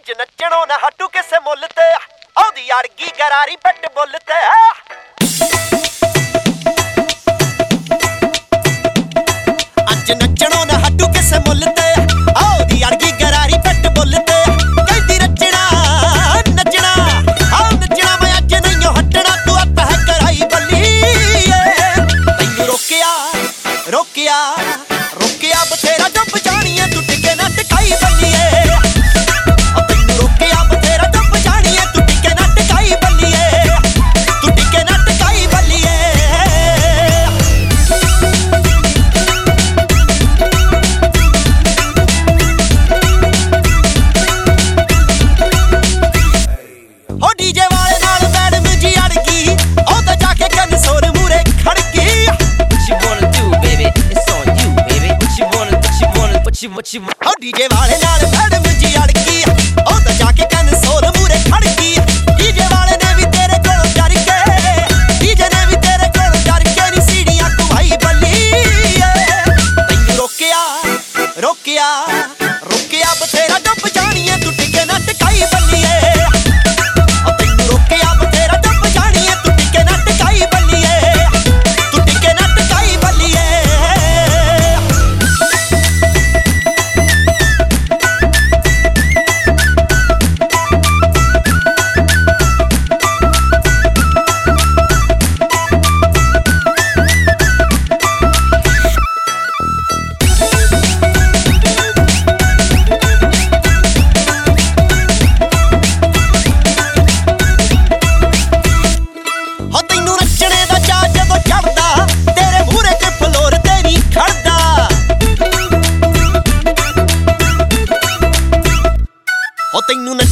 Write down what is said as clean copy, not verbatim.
ਅੱਜ ਨੱਚਣੋਂ ਨਾ ਹਟੂ ਕਿਸੇ ਮੁੱਲ ਤੇ ਆਉਦੀ ਅੜਗੀ ਗਰਾਰੀ ਪਿੱਟ ਬੁੱਲ ਤੇ ਅੱਜ ਨੱਚਣੋਂ ਨਾ ਹਟੂ ਕਿਸੇ ਮੁੱਲ ਤੇ ਆਉਦੀ ਅੜਗੀ ਗਰਾਰੀ ਪਿੱਟ ਬੁੱਲ ਤੇ ਕਹਿੰਦੀ ਰਚਣਾ ਨੱਚਣਾ ਆਉ ਨੱਚਣਾ ਮੈਂ ਅੱਜ ਨਹੀਂ ਹਟਣਾ ਤੂੰ ਆਪ ਹੈ ਕਰਾਈ ਬੱਲੀ ਤੈਨੂੰ ਰੋਕਿਆ ਰੋਕਿਆ ਰੋਕਿਆ ਬਥੇਰਾ ਜੱਬ ਜਾਣੀਏ ਤੂੰ ਟਿਕੇ ਨਾ ਟਿਕਾਈ ਬੱਲੀਏ What DJ ਵਾਲੇ ਨਾਲ ਮੈਡਮ ਜੀ ਅੜ ਗਈ ਉਹ ਤਾਂ ਜਾ ਕੇ ਕੰਸੋਲ ਮੂਰੇ ਖੜ ਗਈ DJ ਵਾਲੇ ਨੇ ਵੀ ਤੇਰੇ ਕੋਲ ਚੜ ਕੇ DJ ਨੇ ਵੀ ਤੇਰੇ ਕੋਲ ਚੜ ਕੇ ਨੀ ਸੀੜੀਆਂ ਘੁਮਾਈ ਬੱਲੀ ਤੈਨੂੰ ਰੋਕਿਆ ਰੋਕਿਆ ਰੋਕਿਆ ਬਥੇਰਾ ਡੁੱਬ ਜਾਣੀਏ ਤੂੰ ਟਿਕੇ ਨਾ ਟਿਕਾਈ ਬੱਲੀਏ ਤੈਨੂੰ ਰੋਕਿਆ ਬਥੇਰਾ ਡੁੱਬ ਜਾਣੀਏ ਤੂੰ ਟਿਕੇ ਨਾ ਟਿਕਾਈ ਬੱਲੀਏ ਤੂੰ ਟਿਕੇ ਨਾ ਟਿਕਾਈ ਬੱਲੀਏ ਤੈਨੂੰ